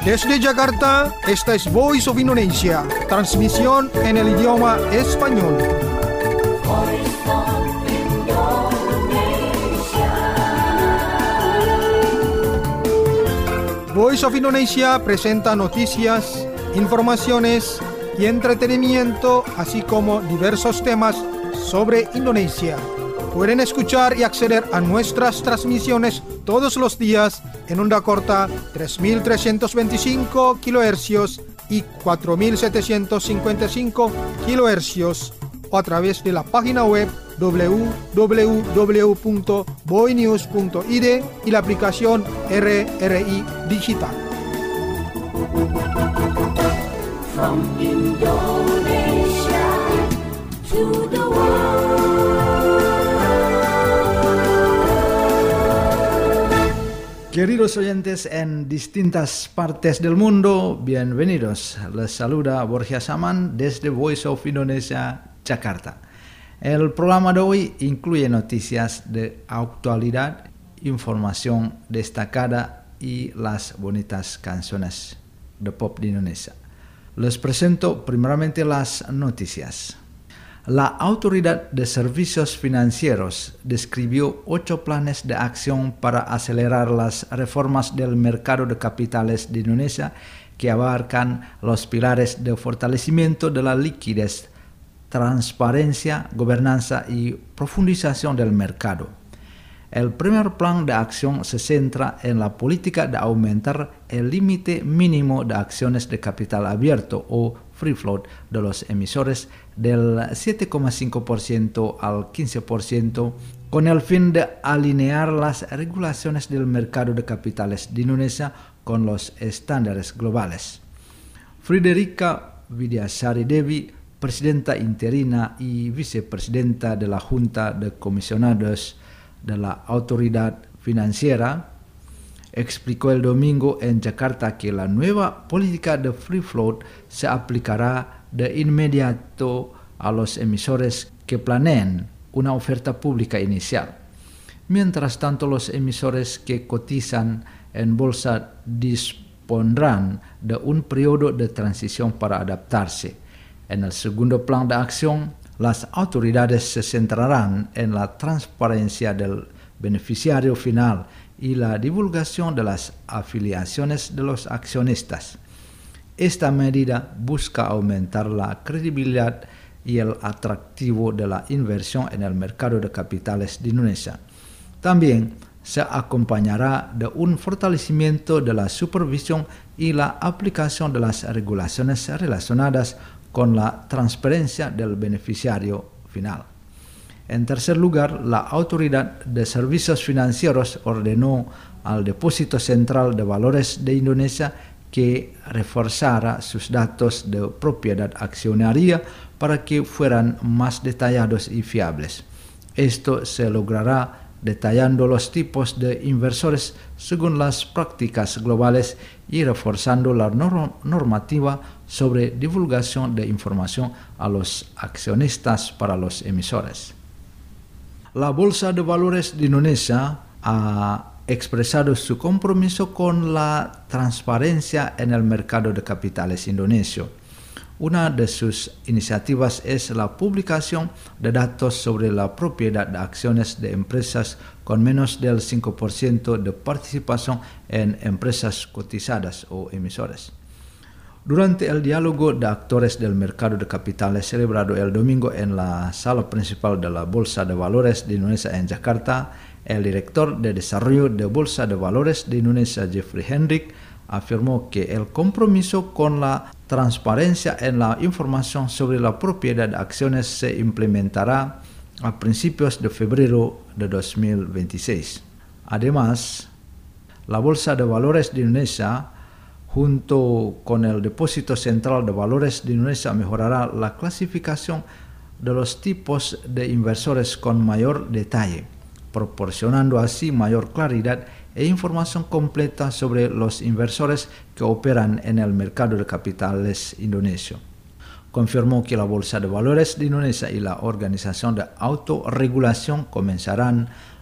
Desde Jakarta, esta es Voice of Indonesia, transmisión en el idioma español. Voice of Indonesia presenta noticias, informaciones y entretenimiento, así como diversos temas sobre Indonesia. Pueden escuchar y acceder a nuestras transmisiones todos los días en onda corta 3.325 kHz y 4.755 kHz o a través de la página web www.boinews.id y la aplicación RRI Digital. From Indonesia to the world. Queridos oyentes en distintas partes del mundo, bienvenidos. Les saluda Borja Saman desde Voice of Indonesia, Jakarta. El programa de hoy incluye noticias de actualidad, información destacada y las bonitas canciones de pop de Indonesia. Les presento primeramente las noticias. La Autoridad de Servicios Financieros describió 8 planes de acción para acelerar las reformas del mercado de capitales de Indonesia que abarcan los pilares de fortalecimiento de la liquidez, transparencia, gobernanza y profundización del mercado. El primer plan de acción se centra en la política de aumentar el límite mínimo de acciones de capital abierto o free float de los emisores del 7,5% al 15% con el fin de alinear las regulaciones del mercado de capitales de Indonesia con los estándares globales. Friderica Widyasari Dewi, presidenta interina y vicepresidenta de la Junta de Comisionados de la Autoridad Financiera, explicó el domingo en Jakarta que la nueva política de free float se aplicará de inmediato a los emisores que planeen una oferta pública inicial. Mientras tanto, los emisores que cotizan en bolsa dispondrán de un periodo de transición para adaptarse. En el segundo plan de acción, las autoridades se centrarán en la transparencia del beneficiario final y la divulgación de las afiliaciones de los accionistas. Esta medida busca aumentar la credibilidad y el atractivo de la inversión en el mercado de capitales de Indonesia. También se acompañará de un fortalecimiento de la supervisión y la aplicación de las regulaciones relacionadas con la transparencia del beneficiario final. En tercer lugar, la Autoridad de Servicios Financieros ordenó al Depósito Central de Valores de Indonesia que reforzara sus datos de propiedad accionaria para que fueran más detallados y fiables. Esto se logrará detallando los tipos de inversores según las prácticas globales y reforzando la normativa sobre divulgación de información a los accionistas para los emisores. La Bolsa de Valores de Indonesia ha expresado su compromiso con la transparencia en el mercado de capitales indonesio. Una de sus iniciativas es la publicación de datos sobre la propiedad de acciones de empresas con menos del 5% de participación en empresas cotizadas o emisores. Durante el diálogo de actores del mercado de capitales celebrado el domingo en la sala principal de la Bolsa de Valores de Indonesia en Jakarta, el director de desarrollo de Bolsa de Valores de Indonesia, Jeffrey Hendrick, afirmó que el compromiso con la transparencia en la información sobre la propiedad de acciones se implementará a principios de febrero de 2026. Además, la Bolsa de Valores de Indonesia, junto con el Depósito Central de Valores de Indonesia, mejorará la clasificación de los tipos de inversores con mayor detalle, proporcionando así mayor claridad e información completa sobre los inversores que operan en el mercado de capitales indonesio. Confirmó que la Bolsa de Valores de Indonesia y la Organización de Autorregulación comenzarán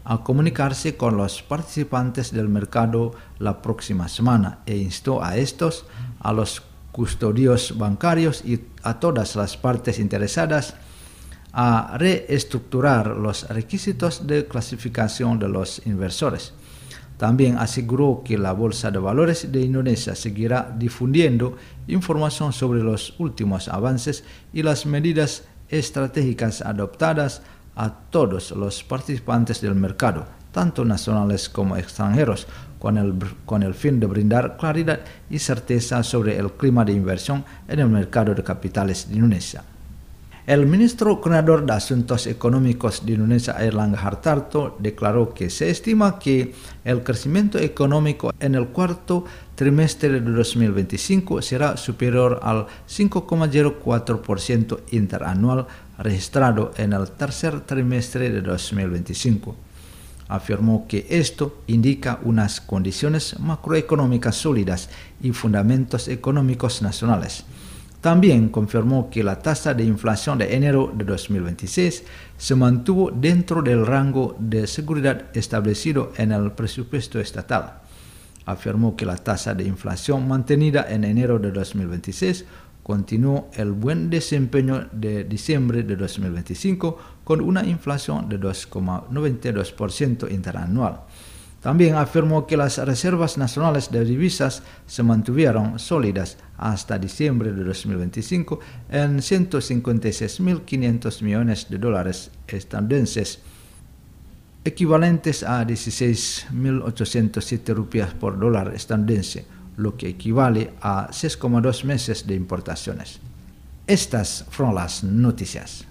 a comunicarse con los participantes del mercado la próxima semana e instó a estos, a los custodios bancarios y a todas las partes interesadas a reestructurar los requisitos de clasificación de los inversores. También aseguró que la Bolsa de Valores de Indonesia seguirá difundiendo información sobre los últimos avances y las medidas estratégicas adoptadas a todos los participantes del mercado, tanto nacionales como extranjeros, con el fin de brindar claridad y certeza sobre el clima de inversión en el mercado de capitales de Indonesia. El ministro coordinador de Asuntos Económicos de Indonesia, Airlangga Hartarto, declaró que se estima que el crecimiento económico en el cuarto trimestre de 2025 será superior al 5,04% interanual registrado en el tercer trimestre de 2025. Afirmó que esto indica unas condiciones macroeconómicas sólidas y fundamentos económicos nacionales. También confirmó que la tasa de inflación de enero de 2026 se mantuvo dentro del rango de seguridad establecido en el presupuesto estatal. Afirmó que la tasa de inflación mantenida en enero de 2026 continuó el buen desempeño de diciembre de 2025 con una inflación de 2,92% interanual. También afirmó que las reservas nacionales de divisas se mantuvieron sólidas hasta diciembre de 2025 en 156.500 millones de dólares estadounidenses, equivalentes a 16.807 rupias por dólar estadounidense, lo que equivale a 6,2 meses de importaciones. Estas fueron las noticias.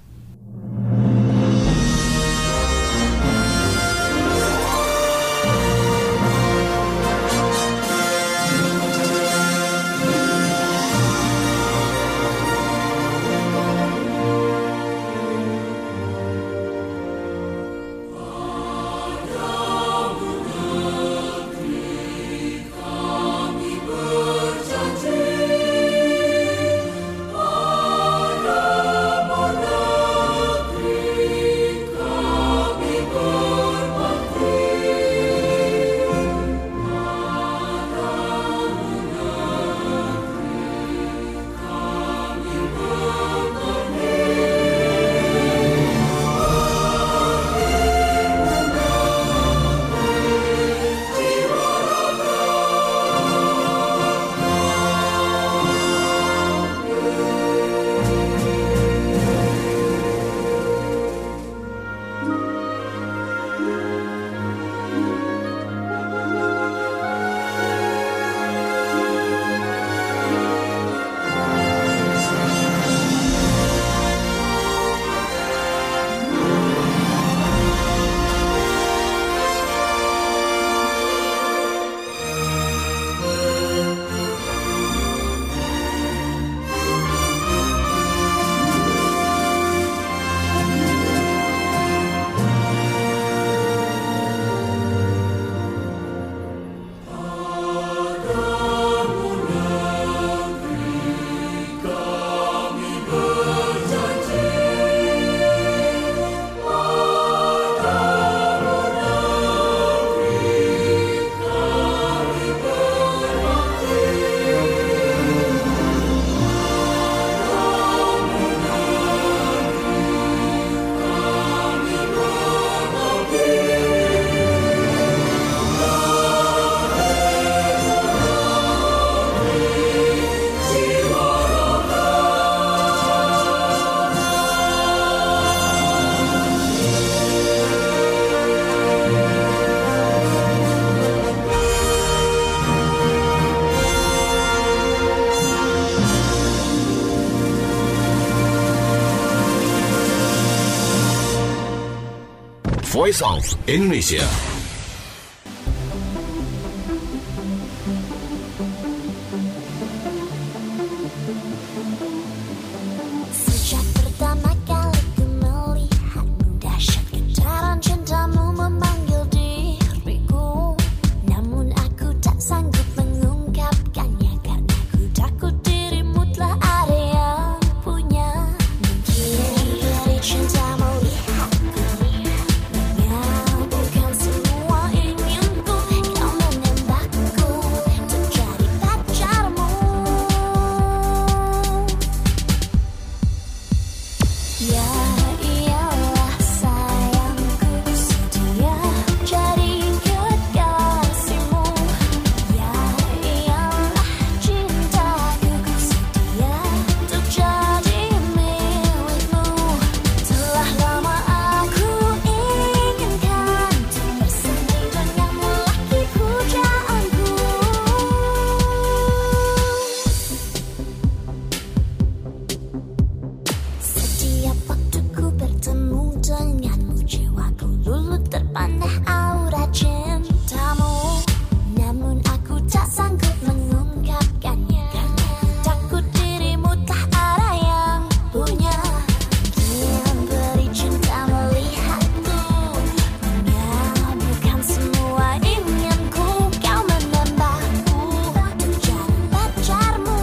Voice of Indonesia. Sejak pertama kali ku melihatmu, dahsyat getaran cintamu memanggil diriku. Namun aku tak sanggup mengungkapkannya, karena ku takut dirimu telah ada yang punya. Mungkin dari cinta melihatku menyambungkan Ya iyalah sayangku, sedia jadi kekasihmu. Ya iyalah cintaku, ku sedia untuk jadi milikmu. Telah lama aku inginkan untuk bersanding denganmu, laki pujaanku. Setiap waktu ku bertemu denganmu, jiwaku luluh terpana aura cintamu. Namun aku tak sanggup mengungkapkannya, karena takut dirimu tak ada yang punya. Kian beri cinta melihatku, menyabukkan semua inginku. Kau menembakku untuk jadi pacarmu.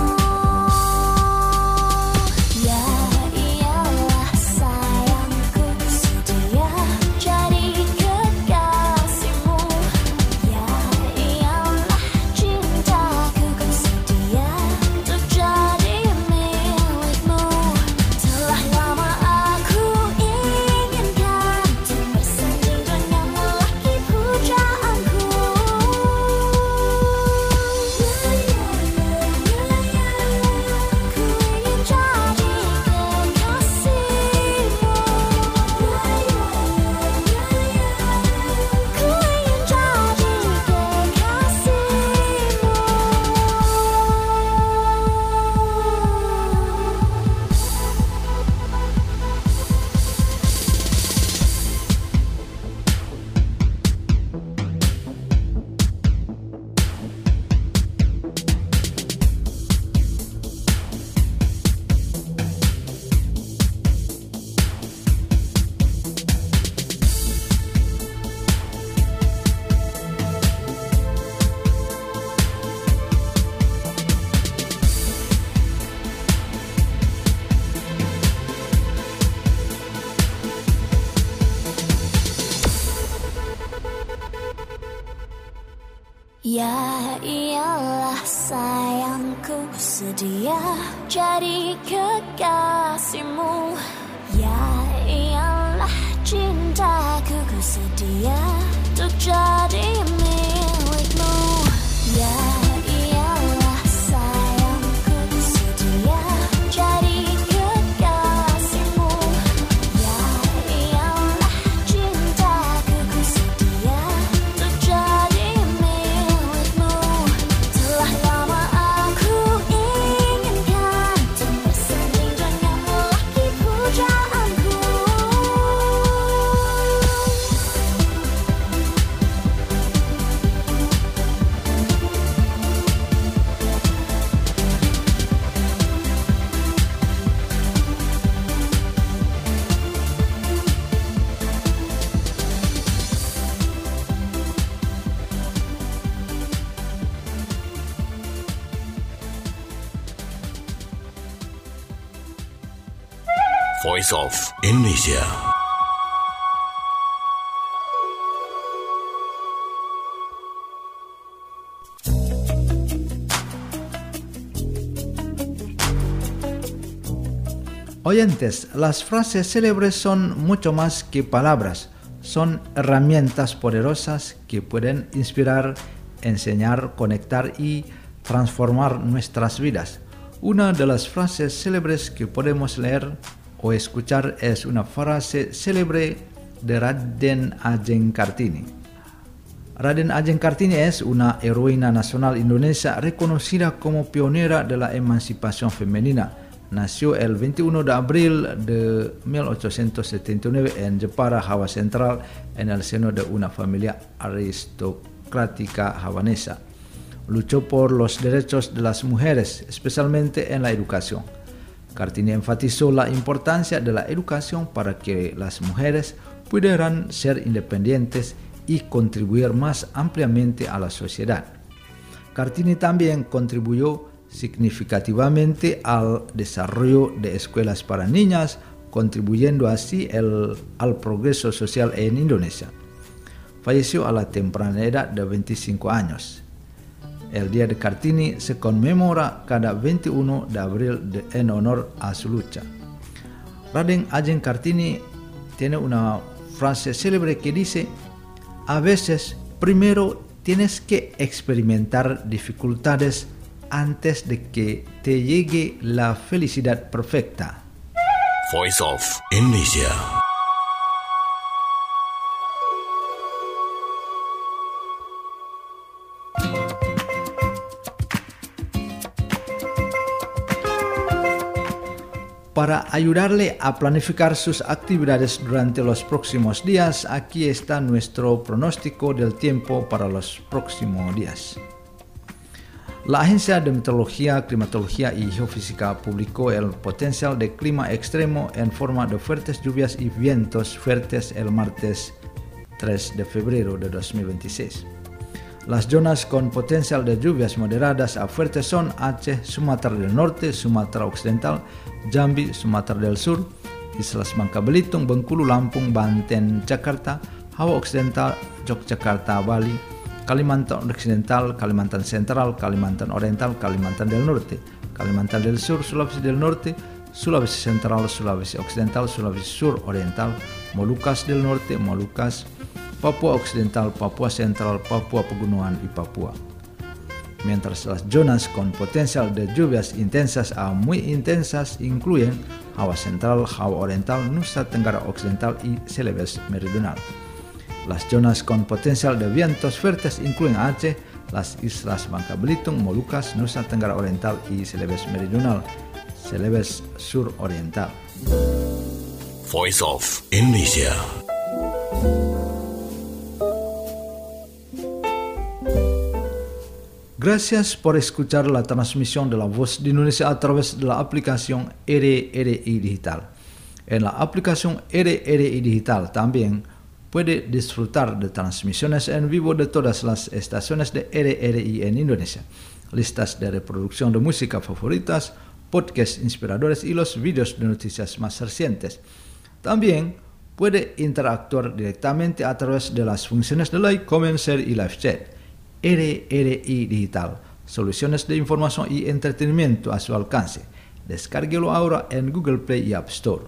Ya iyalah sayangku, sedia jadi kekasihmu. Ya iyalah cintaku, ku sedia untuk jadi milikmu. Telah lama aku inginkan untuk bersanding denganmu, laki pujaanku. Ku ingin jadi kekasihmu. Ku ingin jadi Ya iyalah sayangku, sedia jadi kekasihmu. Ya iyalah cintaku, ku sedia untuk jadi milikmu. Ya iyalah sayangku, sedia jadi kekasihmu. Ya iyalah cintaku, ku sedia untuk jadi milikmu. Telah lama aku inginkan untuk bersanding denganmu, laki pujaanku. Voice of Indonesia. Oyentes, las frases célebres son mucho más que palabras, son herramientas poderosas que pueden inspirar, enseñar, conectar y transformar nuestras vidas. Una de las frases célebres que podemos leer o escuchar es una frase célebre de Raden Ajeng Kartini. Raden Ajeng Kartini es una heroína nacional indonesia reconocida como pionera de la emancipación femenina. Nació el 21 de abril de 1879 en Jepara, Java Central, en el seno de una familia aristocrática javanesa. Luchó por los derechos de las mujeres, especialmente en la educación. Kartini enfatizó la importancia de la educación para que las mujeres pudieran ser independientes y contribuir más ampliamente a la sociedad. Kartini también contribuyó significativamente al desarrollo de escuelas para niñas, contribuyendo así al progreso social en Indonesia. Falleció a la temprana edad de 25 años. El Día de Kartini se conmemora cada 21 de abril en honor a su lucha. Raden Ajeng Kartini tiene una frase célebre que dice: a veces primero tienes que experimentar dificultades antes de que te llegue la felicidad perfecta. Voice of Indonesia. Para ayudarle a planificar sus actividades durante los próximos días, aquí está nuestro pronóstico del tiempo para los próximos días. La Agencia de Meteorología, Climatología y Geofísica publicó el potencial de clima extremo en forma de fuertes lluvias y vientos fuertes el martes 3 de febrero de 2026. Las zonas con potencial de lluvias moderadas a fuertes son Aceh, Sumatera del Norte, Sumatera Occidental, Jambi, Sumatera del Sur, Islas Bangka Belitung, Bengkulu, Lampung, Banten, Jakarta, Jawa Occidental, Yogyakarta, Bali, Kalimantan Occidental, Kalimantan Sentral, Kalimantan Oriental, Kalimantan del Norte, Kalimantan del Sur, Sulawesi del Norte, Sulawesi Central, Sulawesi Occidental, Sulawesi Sur Oriental, Molucas del Norte, Molucas, Papua Occidental, Papua Central, Papua Pegunungan y Papua. Mientras las zonas con potencial de lluvias intensas a muy intensas incluyen Jawa Central, Jawa Oriental, Nusa Tenggara Occidental y Celebes Meridional. Las zonas con potencial de vientos fuertes incluyen Aceh, las Islas Bangka Belitung, Molucas, Nusa Tenggara Oriental y Celebes Meridional, Celebes Sur Oriental. Voice of Indonesia. Gracias por escuchar la transmisión de La Voz de Indonesia a través de la aplicación RRI Digital. En la aplicación RRI Digital también puede disfrutar de transmisiones en vivo de todas las estaciones de RRI en Indonesia, listas de reproducción de música favoritas, podcasts inspiradores y los vídeos de noticias más recientes. También puede interactuar directamente a través de las funciones de like, comment, share y live chat. RRI Digital, soluciones de información y entretenimiento a su alcance. Descárguelo ahora en Google Play y App Store.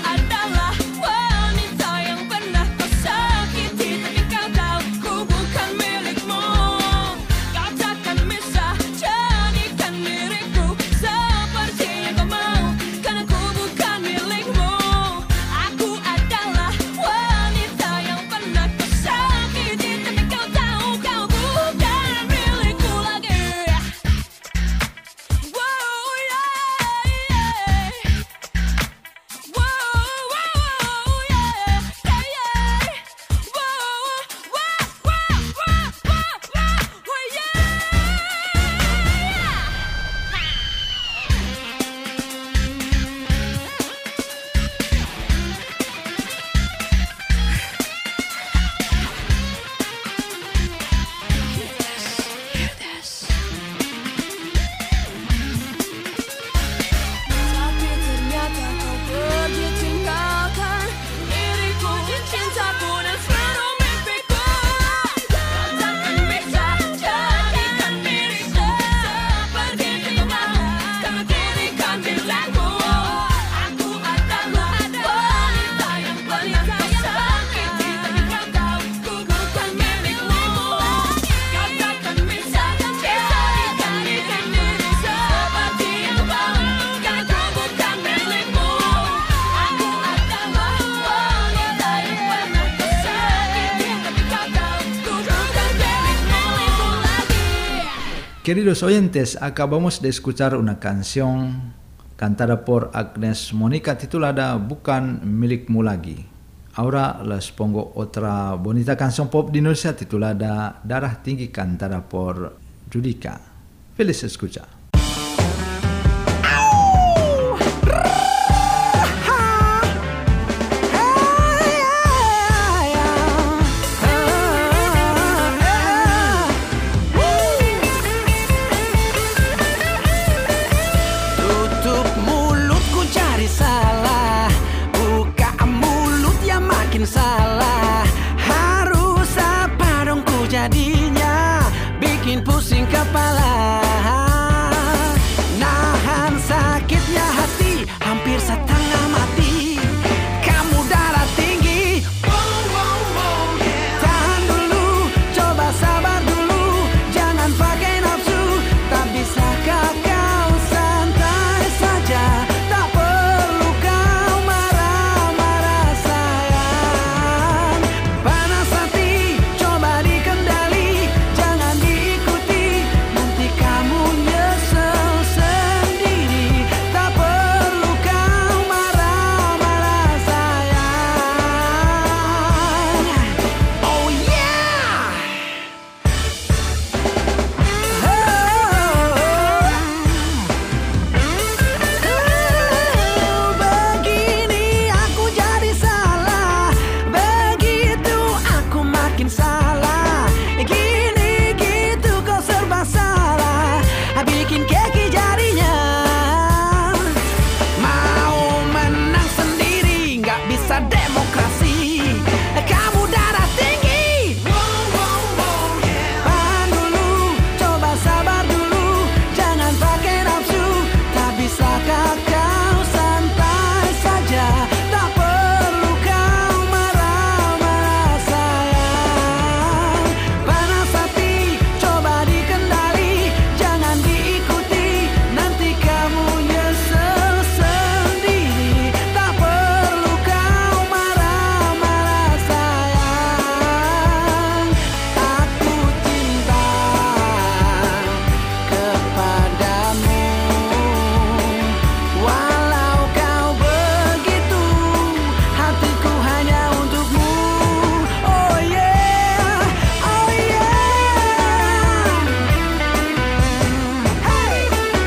Bukan Queridos oyentes, acabamos de escuchar una canción cantada por Agnes Monica titulada Bukan Milikmu Lagi. Ahora les pongo otra bonita canción pop de Indonesia titulada Darah Tinggi cantada por Judika. Feliz escucha. Salah, harus apa dong ku jadinya, bikin pusing kepala. Nahan sakitnya hati, hampir setengah mati. Kamu darah tinggi, tahan dulu, coba sabar dulu, jangan pakai nafsu. Tak bisakah kau santai saja, tak perlu kau marah-marah sayang. Panas hati, coba dikendali, jangan diikuti, nanti kamu nyesel sendiri. Tak perlu kau marah-marah sayang. Oh yeah. Begini aku jadi salah, begitu aku makin salah. Gini gitu kau serba salah, bikin keki jadinya. Mau menang sendiri, nggak bisa demokrasi. Kamu darah tinggi, tahan dulu, coba sabar dulu, jangan pakai nafsu. Tak bisakah kau santai saja, tak perlu kau marah-marah sayang. Panas hati, coba dikendali, jangan diikuti, nanti kamu nyesel sendiri. Tak perlu kau marah-marah sayang. Aku cinta kepadamu, walau kau begitu, hatiku hanya untukmu. Oh yeah, oh yeah. Hey.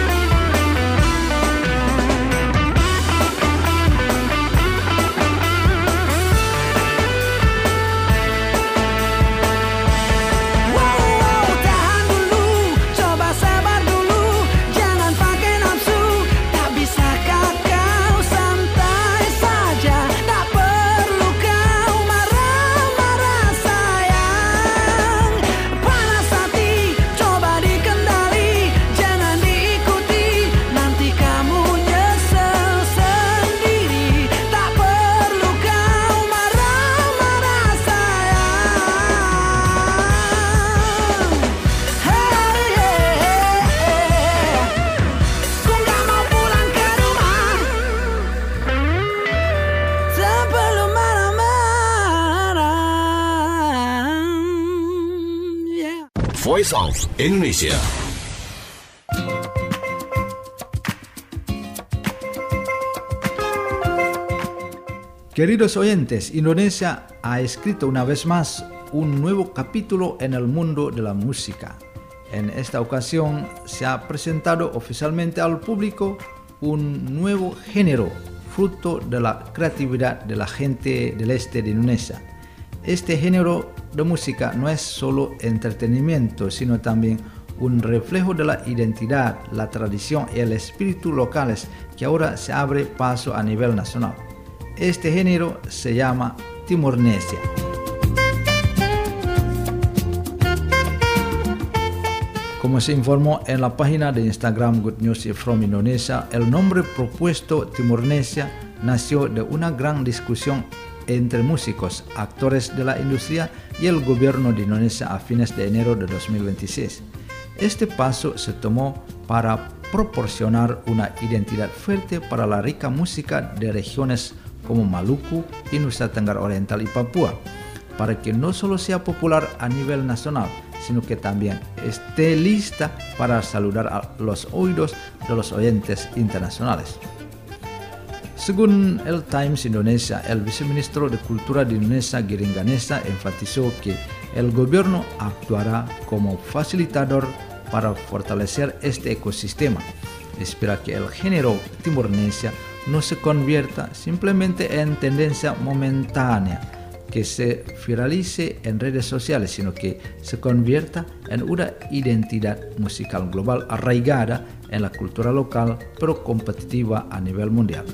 Wow, tahan dulu, coba sabar dulu, jangan pakai nafsu. Tak bisakah kau santai saja, tak perlu kau marah-marah sayang. Panas hati, coba dikendali, jangan diikuti, nanti kamu nyesel sendiri. Tak perlu kau marah-marah sayang. Hey, ku nggak mau pulang ke rumah sebelum marah-marah. Yeah. Voice of Indonesia. Queridos oyentes, Indonesia ha escrito una vez más un nuevo capítulo en el mundo de la música. En esta ocasión se ha presentado oficialmente al público un nuevo género, fruto de la creatividad de la gente del este de Indonesia. Este género de música no es solo entretenimiento, sino también un reflejo de la identidad, la tradición y el espíritu locales que ahora se abre paso a nivel nacional. Este género se llama Timurnesia. Como se informó en la página de Instagram Good News from Indonesia, el nombre propuesto Timurnesia nació de una gran discusión entre músicos, actores de la industria y el gobierno de Indonesia a fines de enero de 2026. Este paso se tomó para proporcionar una identidad fuerte para la rica música de regiones como Maluku y Nusa Tenggara Oriental y Papua, para que no solo sea popular a nivel nacional, sino que también esté lista para saludar a los oídos de los oyentes internacionales. Según el Times Indonesia, el viceministro de Cultura de Indonesia, Giring Ganesa, enfatizó que el gobierno actuará como facilitador para fortalecer este ecosistema. Espera que el género timornesia no se convierta simplemente en tendencia momentánea que se viralice en redes sociales, sino que se convierta en una identidad musical global arraigada en la cultura local, pero competitiva a nivel mundial.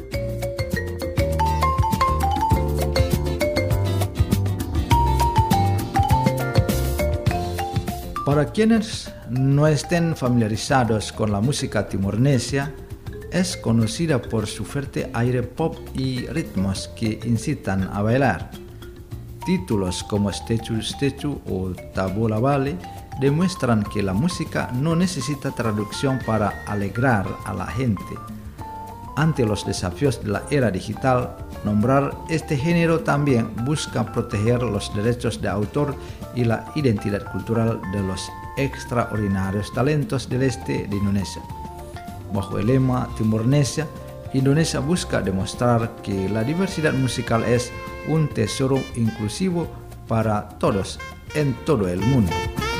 Para quienes no estén familiarizados con la música timornesia, es conocida por su fuerte aire pop y ritmos que incitan a bailar. Títulos como Stecu Stecu o Tabola Vale demuestran que la música no necesita traducción para alegrar a la gente. Ante los desafíos de la era digital, nombrar este género también busca proteger los derechos de autor y la identidad cultural de los extraordinarios talentos del este de Indonesia. Bajo el lema Timornesia, Indonesia busca demostrar que la diversidad musical es un tesoro inclusivo para todos en todo el mundo.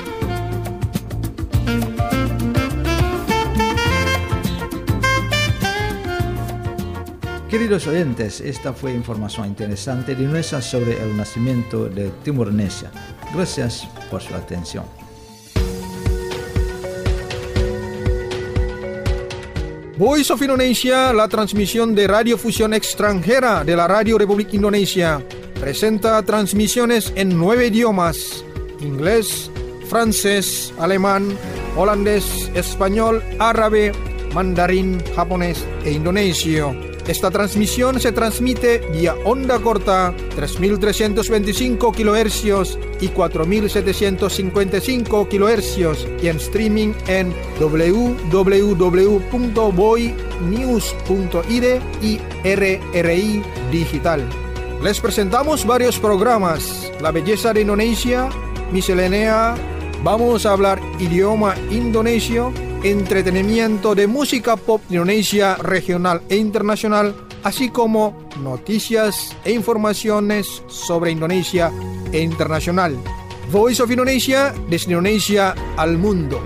Queridos oyentes, esta fue información interesante de Indonesia sobre el nacimiento de Timornesia. Gracias por su atención. Voice of Indonesia, la transmisión de radiofusión extranjera de la Radio Republik Indonesia, presenta transmisiones en 9 idiomas: inglés, francés, alemán, holandés, español, árabe, mandarín, japonés e indonesio. Esta transmisión se transmite vía onda corta 3.325 kHz y 4.755 kHz y en streaming en www.boynews.id y RRI Digital. Les presentamos varios programas: La belleza de Indonesia, Miscelánea, vamos a hablar idioma indonesio, entretenimiento de música pop de Indonesia regional e internacional, así como noticias e informaciones sobre Indonesia e internacional. Voice of Indonesia, desde Indonesia al mundo.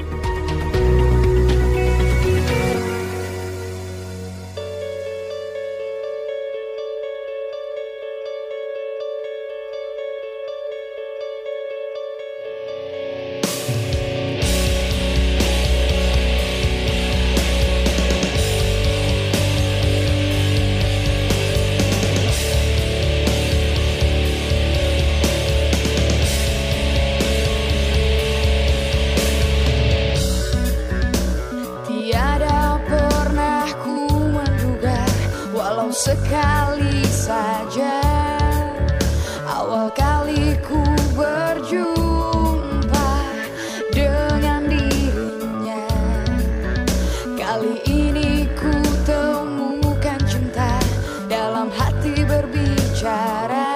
Sekali saja awal kali ku berjumpa dengan dirinya. Kali ini ku temukan cinta dalam hati berbicara.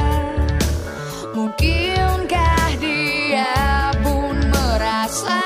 Mungkinkah dia pun merasa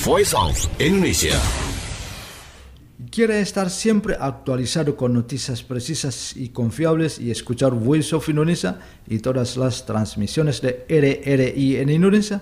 Voice of Indonesia. ¿Quiere estar siempre actualizado con noticias precisas y confiables y escuchar Voice of Indonesia y todas las transmisiones de RRI en Indonesia?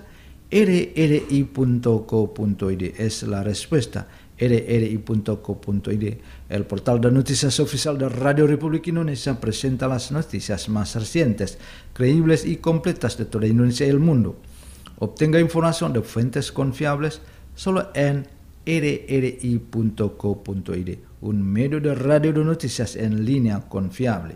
rri.co.id es la respuesta. rri.co.id, el portal de noticias oficial de Radio Republik Indonesia, presenta las noticias más recientes, creíbles y completas de toda Indonesia y el mundo. Obtenga información de fuentes confiables solo en rri.co.id, un medio de radio de noticias en línea confiable.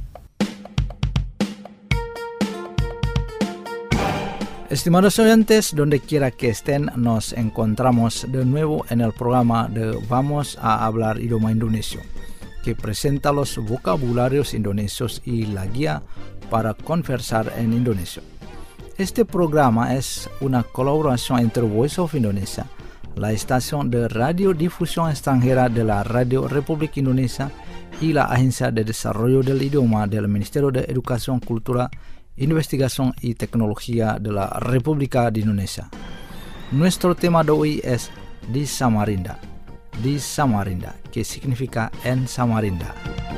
Estimados oyentes, donde quiera que estén, nos encontramos de nuevo en el programa de Vamos a Hablar Idioma Indonesio, que presenta los vocabularios indonesios y la guía para conversar en indonesio. Este programa es una colaboración entre Voice of Indonesia, la estación de radiodifusión extranjera de la Radio Republik Indonesia, y la Agencia de Desarrollo del Idioma del Ministerio de Educación, Cultura, Investigación y Tecnología de la República de Indonesia. Nuestro tema de hoy es Di Samarinda. Di Samarinda, que significa en Samarinda.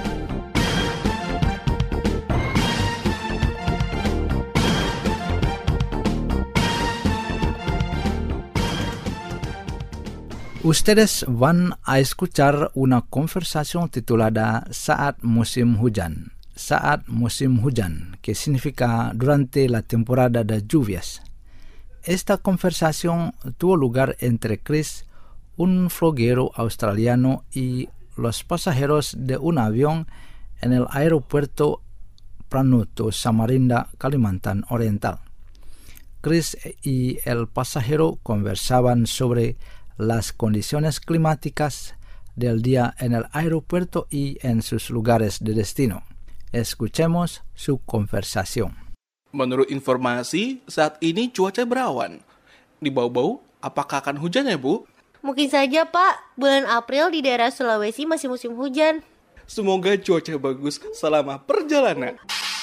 Ustedes van a escuchar una conversación titulada Saat Musim Hujan. Saat musim hujan, que significa durante la temporada de lluvias. Esta conversación tuvo lugar entre Chris, un floguero australiano, y los pasajeros de un avión en el aeropuerto Pranuto, Samarinda, Kalimantan Oriental. Chris y el pasajero conversaban sobre las condiciones climáticas del día en el aeropuerto y en sus lugares de destino. Escuchemos su conversación. Menurut informasi, saat ini cuaca berawan. Di Bau-Bau, apakah akan hujan ya, Bu? Mungkin saja, Pak. Bulan April di daerah Sulawesi masih musim hujan. Semoga cuaca bagus selama perjalanan.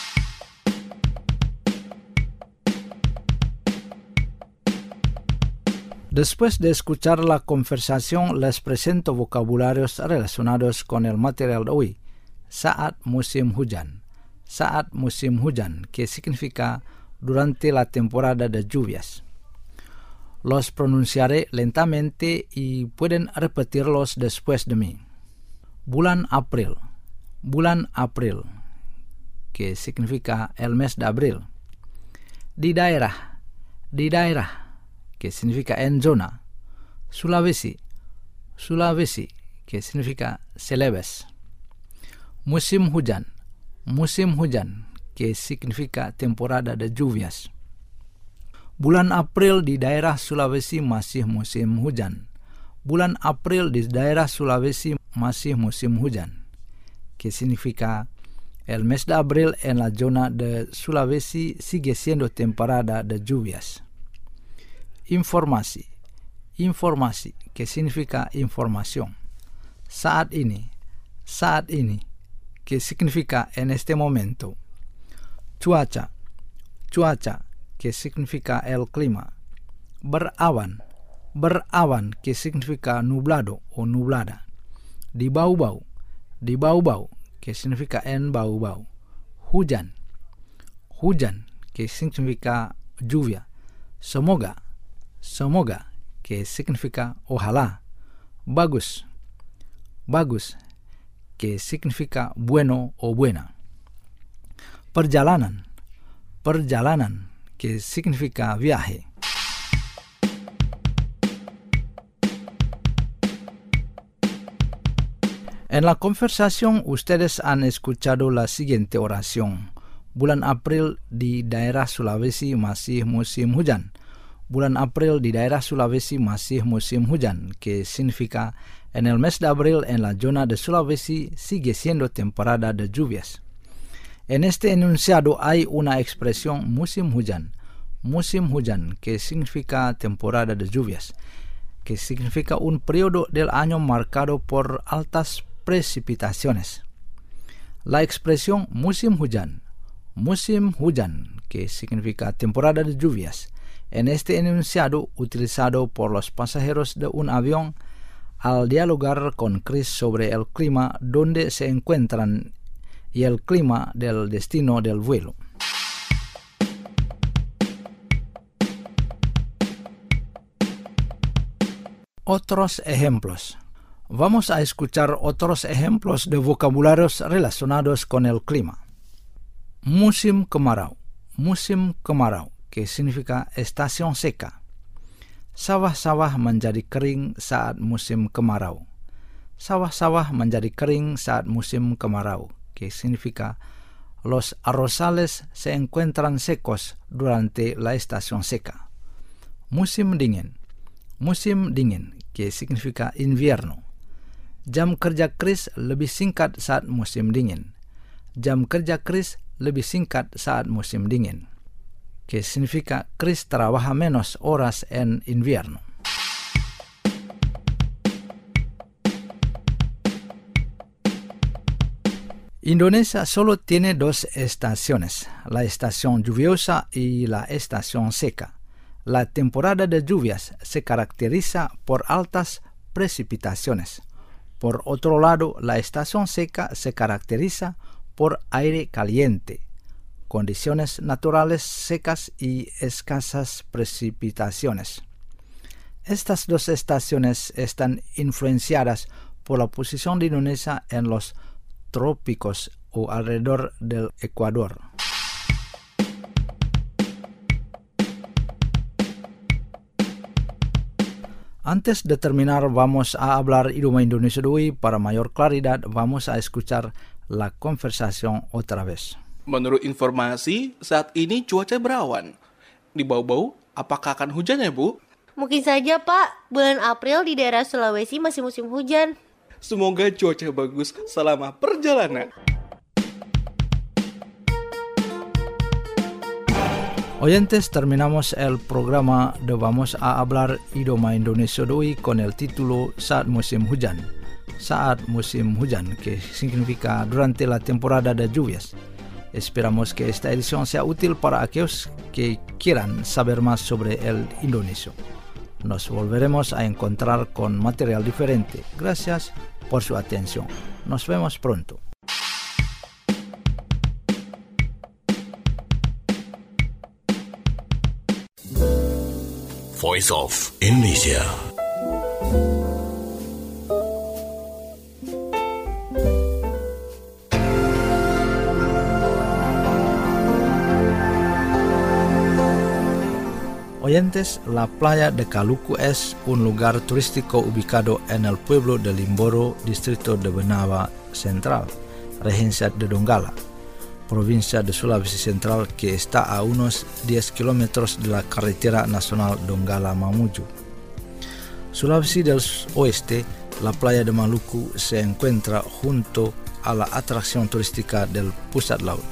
Después de escuchar la conversación, les presento vocabularios relacionados con el material de hoy. Saat musim hujan. Saat musim hujan, que significa durante la temporada de lluvias. Los pronunciaré lentamente y pueden repetirlos después de mí. Bulan April. Bulan April, que significa el mes de abril. Di daerah. Di daerah, que significa en zona. Sulawesi. Sulawesi, que significa Celebes. Musim hujan. Musim hujan, que significa temporada de lluvias. Bulan April di daerah Sulawesi masih musim hujan. Bulan April di daerah Sulawesi masih musim hujan, que significa el mes de abril en la zona de Sulawesi sigue siendo temporada de lluvias. Informasi. Informasi, que significa información. Saat ini. Saat ini, que significa en este momento. Cuaca. Cuaca, que significa el clima. Berawan. Berawan, que significa nublado o nublada. Di Bau-Bau. Di Bau-Bau, que significa en Bau-Bau. Hujan. Hujan, que significa lluvia. Semoga. Semoga, que significa ojalá. Bagus. Bagus, que significa bueno o buena. Perjalanan. Perjalanan, que significa viaje. En la conversación ustedes han escuchado la siguiente oración. Bulan April di daerah Sulawesi masih musim hujan. Bulan April di daerah Sulawesi masih musim hujan, que significa en el mes de abril en la zona de Sulawesi sigue siendo temporada de lluvias. En este enunciado hay una expresión musim hujan, que significa temporada de lluvias, que significa un periodo del año marcado por altas precipitaciones. La expresión musim hujan, que significa temporada de lluvias, En este enunciado, utilizado por los pasajeros de un avión, al dialogar con Chris sobre el clima donde se encuentran y el clima del destino del vuelo. Otros ejemplos. Vamos a escuchar otros ejemplos de vocabularios relacionados con el clima. Musim kemarau. Musim kemarau, que significa estación seca. Sawah-sawah menjadi kering saat musim kemarau. Sawah-sawah menjadi kering saat musim kemarau, que significa los arrozales se encuentran secos durante la estación seca. Musim dingin. Musim dingin, que significa invierno. Jam kerja Chris lebih singkat saat musim dingin. Jam kerja Chris lebih singkat saat musim dingin, que significa Chris trabaja menos horas en invierno. Indonesia solo tiene 2 estaciones, la estación lluviosa y la estación seca. La temporada de lluvias se caracteriza por altas precipitaciones. Por otro lado, la estación seca se caracteriza por aire caliente, condiciones naturales secas y escasas precipitaciones. Estas 2 estaciones están influenciadas por la posición de Indonesia en los trópicos o alrededor del Ecuador. Antes de terminar, vamos a hablar idioma Indonesia hoy. Para mayor claridad, vamos a escuchar la conversación otra vez. Menurut informasi, saat ini cuaca berawan. Di Bau-Bau, apakah akan hujan ya, Bu? Mungkin saja, Pak. Bulan April di daerah Sulawesi masih musim hujan. Semoga cuaca bagus selama perjalanan. Oyentes, terminamos el programa de Vamos a hablar idioma Indonesia hoy con el título Saat Musim Hujan. Saat musim hujan, que significa durante la temporada de lluvias. Esperamos que esta edición sea útil para aquellos que quieran saber más sobre el indonesio. Nos volveremos a encontrar con material diferente. Gracias por su atención. Nos vemos pronto. Voice of Indonesia. Oyentes, la playa de Calucu es un lugar turístico ubicado en el pueblo de Limboro, distrito de Benava Central, regencia de Donggala, provincia de Sulawesi Central, que está a unos 10 kilómetros de la carretera nacional Donggala-Mamuju. Sulawesi del Oeste, la playa de Maluku se encuentra junto a la atracción turística del Pusat Laut.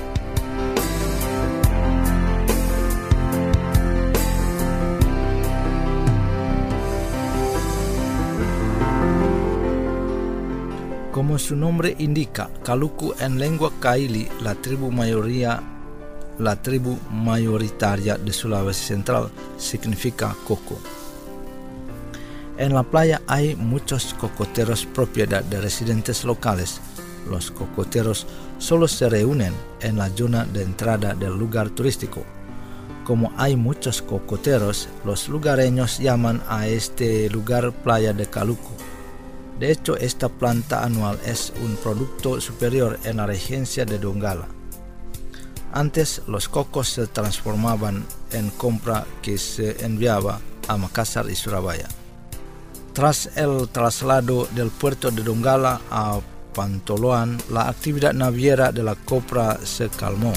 Como su nombre indica, Calucu en lengua Kaili, la tribu mayoritaria de Sulawesi Central, significa coco. En la playa hay muchos cocoteros propiedad de residentes locales. Los cocoteros solo se reúnen en la zona de entrada del lugar turístico. Como hay muchos cocoteros, los lugareños llaman a este lugar playa de Calucu. De hecho, esta planta anual es un producto superior en la regencia de Donggala. Antes, los cocos se transformaban en compra que se enviaba a Makassar y Surabaya. Tras el traslado del puerto de Donggala a Pantoloan, la actividad naviera de la copra se calmó.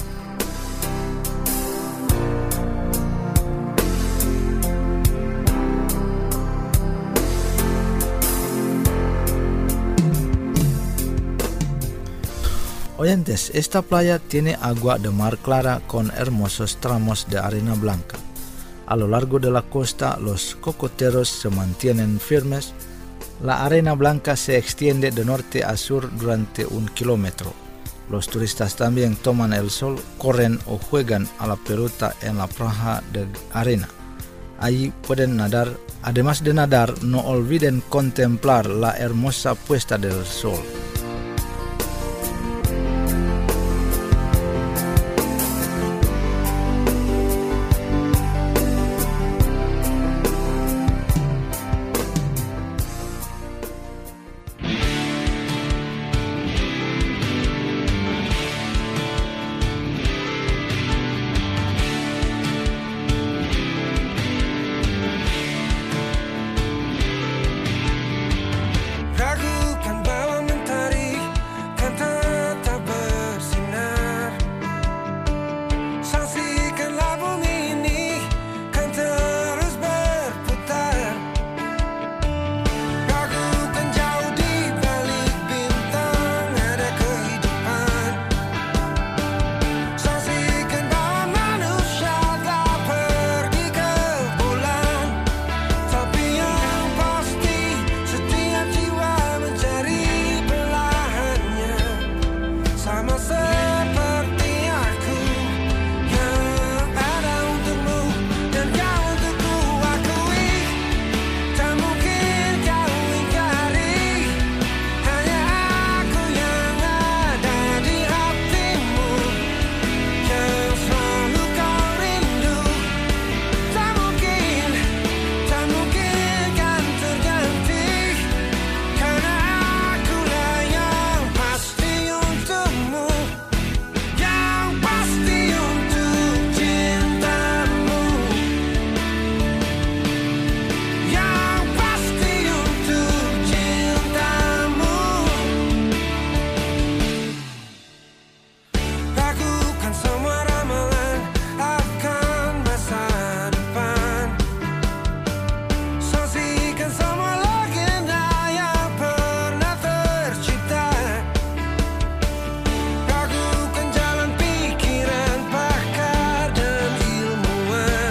Oyentes, esta playa tiene agua de mar clara con hermosos tramos de arena blanca. A lo largo de la costa, los cocoteros se mantienen firmes. La arena blanca se extiende de norte a sur durante 1 kilómetro. Los turistas también toman el sol, corren o juegan a la pelota en la praja de arena. Allí pueden nadar. Además de nadar, no olviden contemplar la hermosa puesta del sol. Ragukan bahwa mentari kan tetap bersinar. Saksikanlah bumi ini kan terus berputar. Ragukan jauh di balik bintang ada kehidupan. Saksikan bahwa manusia telah pergi ke bulan. Tapi yang pasti setiap jiwa mencari belahannya, sama seperti aku yang ada untukmu dan kau untukku. Akui tak mungkin kau ingkari, hanya aku yang ada di hatimu, yang selalu kau rindu. Tak mungkin kan terganti, karena akulah yang pasti untukmu, yang pasti untuk cintamu, yang pasti untuk cintamu. Ragukan semua ramalan akan masa depan. Saksikan semua legenda yang pernah tercipta. Ragukan jalan pikiran pakar dan ilmuwan.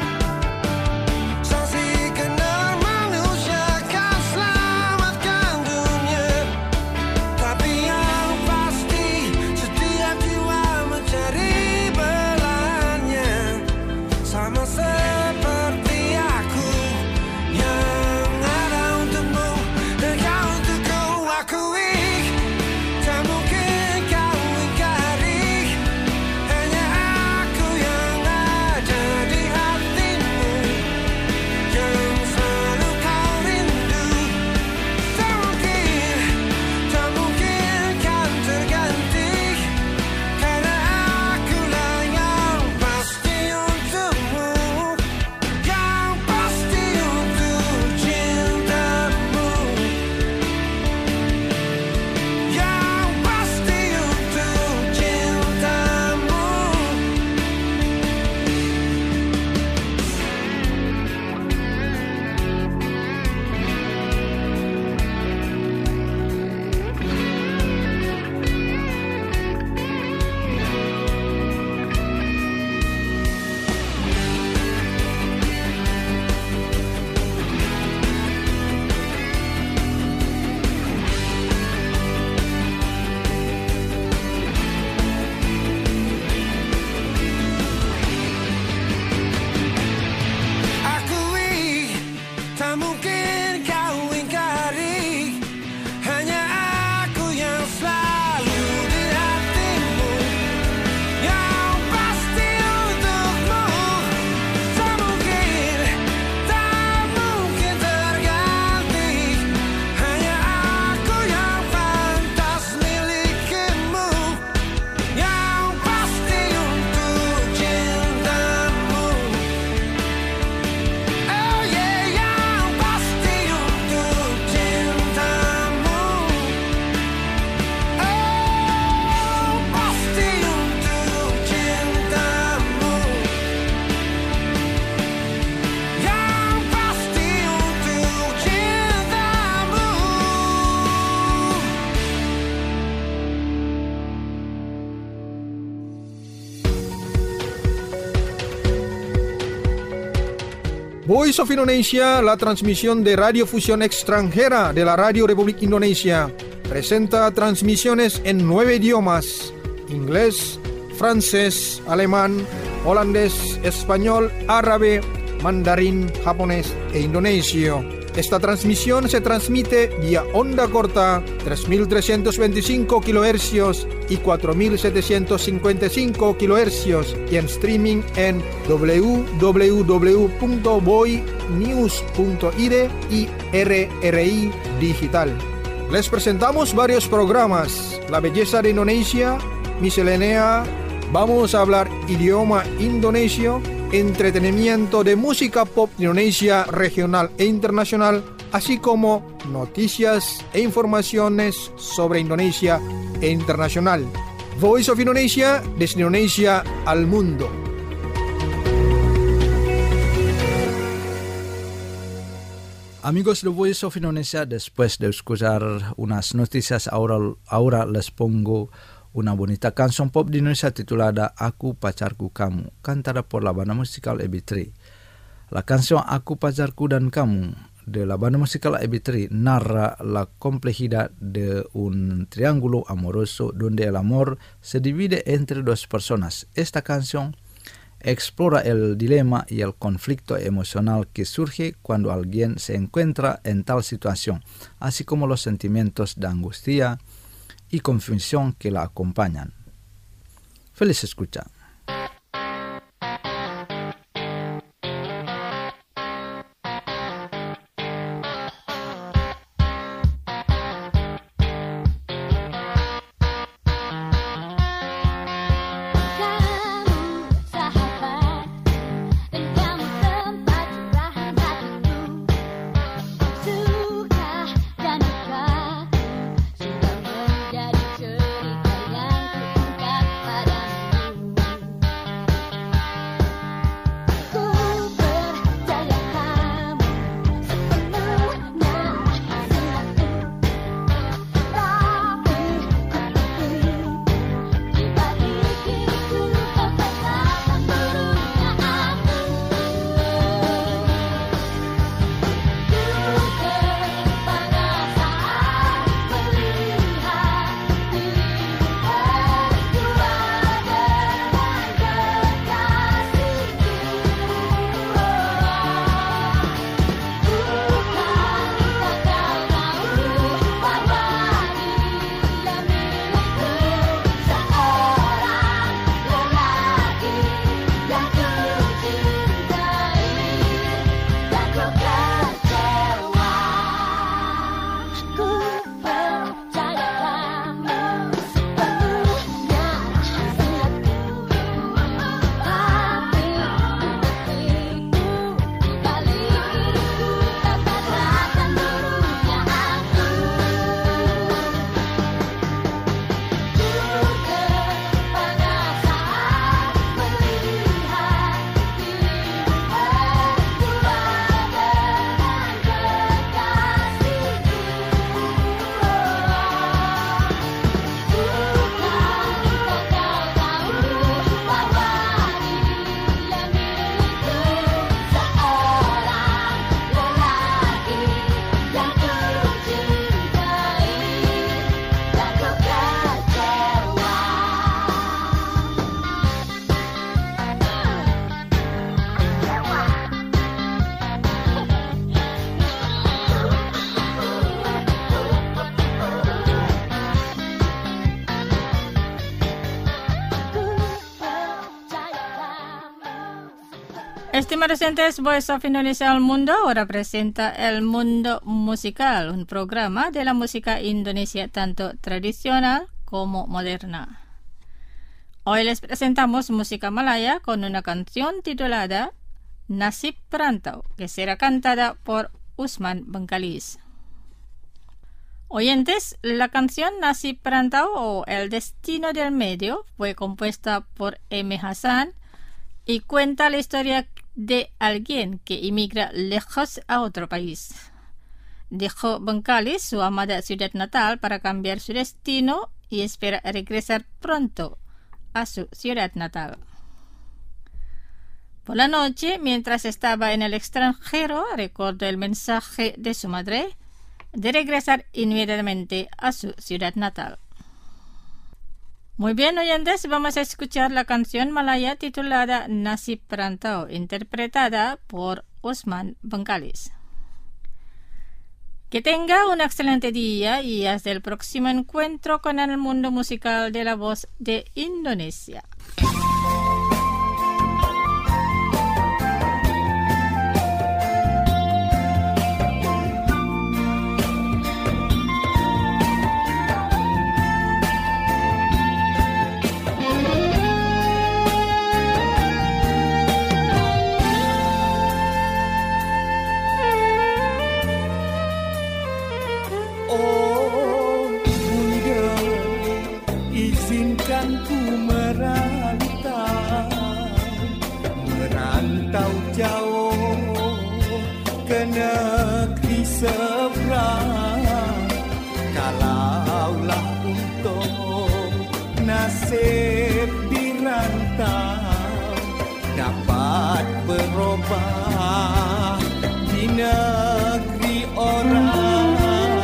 Saksikan manusia akan selamatkan dunia. Tapi yang pasti setiap jiwa mencari belahannya, sama seperti aku yang ada untukmu dan kau untukku. Akui tak mungkin kau ingkari, hanya aku yang ada di hatimu, yang selalu kau rindu. Tak mungkin kan terganti, karena akulah yang pasti untukmu, yang pasti untuk cintamu, yang pasti untuk cintamu. Akui tak mungkin kau ingkari, hanya aku yang selalu di hatimu, yang pasti untukmu. Tak mungkin terganti, hanya aku yang pantas milikimu, yang pasti untuk cintamu. Oh yeah, yang pasti untuk cintamu. Oh, pasti untuk cintamu, yang pasti untuk cintamu. Voice of Indonesia, la transmisión de radiofusión extranjera de la Radio Republik Indonesia. presenta transmisiones en 9 idiomas: inglés, francés, alemán, holandés, español, árabe, mandarín, japonés e indonesio. Esta transmisión se transmite vía onda corta 3.325 kHz y 4.755 kHz y en streaming en www.boynews.id y RRI Digital. Les presentamos varios programas: La belleza de Indonesia, Miscelánea, vamos a hablar idioma indonesio, entretenimiento de música pop de Indonesia regional e internacional, así como noticias e informaciones sobre Indonesia e internacional. Voice of Indonesia, desde Indonesia al mundo. Amigos de Voice of Indonesia, después de escuchar unas noticias, ahora les pongo una bonita canción pop de Indonesia titulada Aku Pacarku Kamu, cantada por la banda musical EB3. La canción Aku Pacarku dan Kamu de la banda musical EB3 narra la complejidad de un triángulo amoroso donde el amor se divide entre dos personas. Esta canción explora el dilema y el conflicto emocional que surge cuando alguien se encuentra en tal situación, así como los sentimientos de angustia y confusión que la acompañan. Feliz escucha. Estimados oyentes, Voice of Indonesia al Mundo ahora presenta El Mundo Musical, un programa de la música indonesia tanto tradicional como moderna. Hoy les presentamos música malaya con una canción titulada Nasib Perantau, que será cantada por Usman Bengkalis. Oyentes, la canción Nasib Perantau o El Destino del Medio fue compuesta por M. Hassan y cuenta la historia de alguien que emigra lejos a otro país. Dejó Bengkalis su amada ciudad natal para cambiar su destino y espera regresar pronto a su ciudad natal. Por la noche, mientras estaba en el extranjero, recordó el mensaje de su madre de regresar inmediatamente a su ciudad natal. Muy bien, oyentes, vamos a escuchar la canción malaya titulada Nasib Perantau, interpretada por Usman Bengkalis. Que tenga un excelente día y hasta el próximo encuentro con el mundo musical de la voz de Indonesia. Ku merantau jauh ke negeri seberang. Kalaulah untuk nasib dirantau dapat berubah di negeri orang.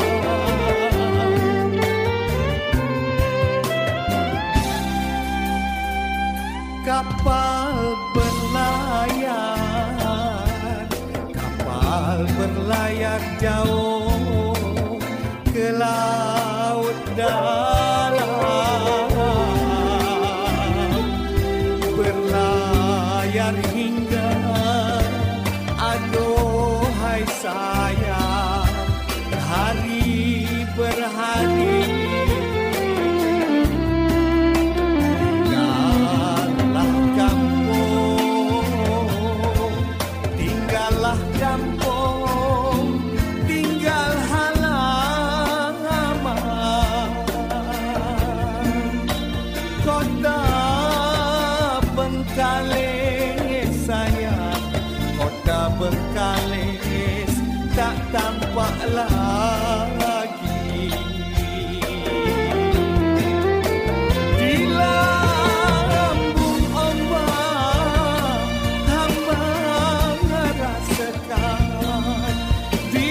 Kapal berlayar jauh ke laut dalam, berlayar hingga aduhai sayang, hari berhari. Tinggal halaman kota Bengkalis sayang, kota Bengkalis tak tampak lagi. Di lambung ombak hamba merasakan, di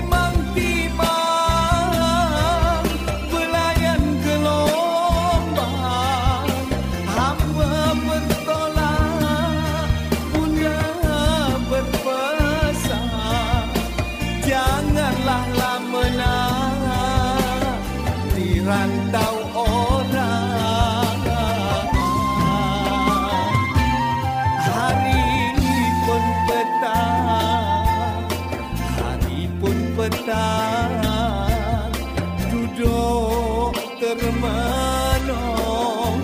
timang-timang belayan gelombang, hamba bertolak, bunda berpesan, janganlah lama di rantau orang. Hari pun petang, duduk termenung,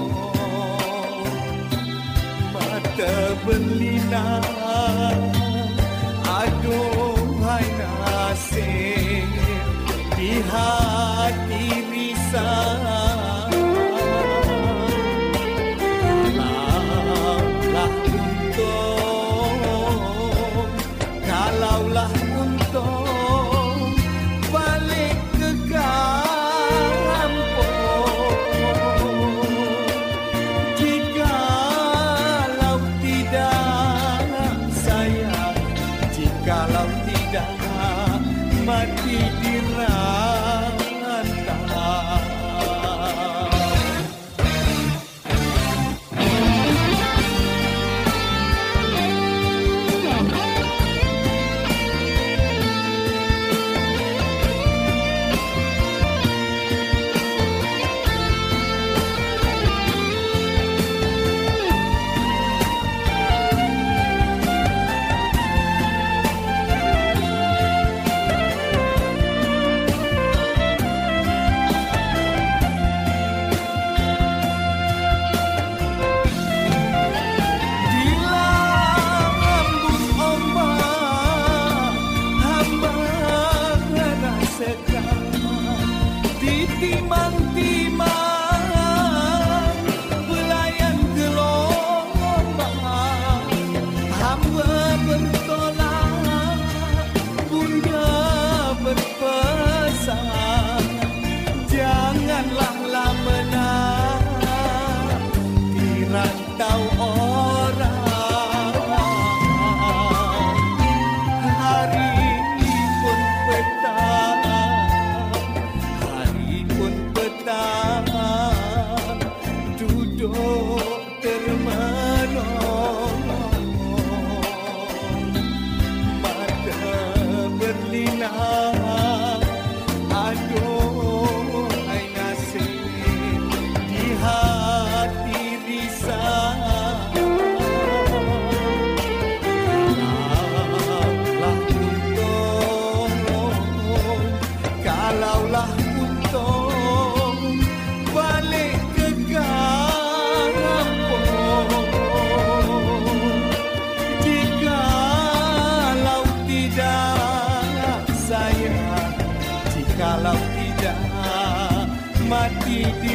mata berlinang, aduhai nasib di hati risau. Kalaulah untung balik ke kampung, jikalau tidak sayang, jikalau tidak mati di rantau. mati di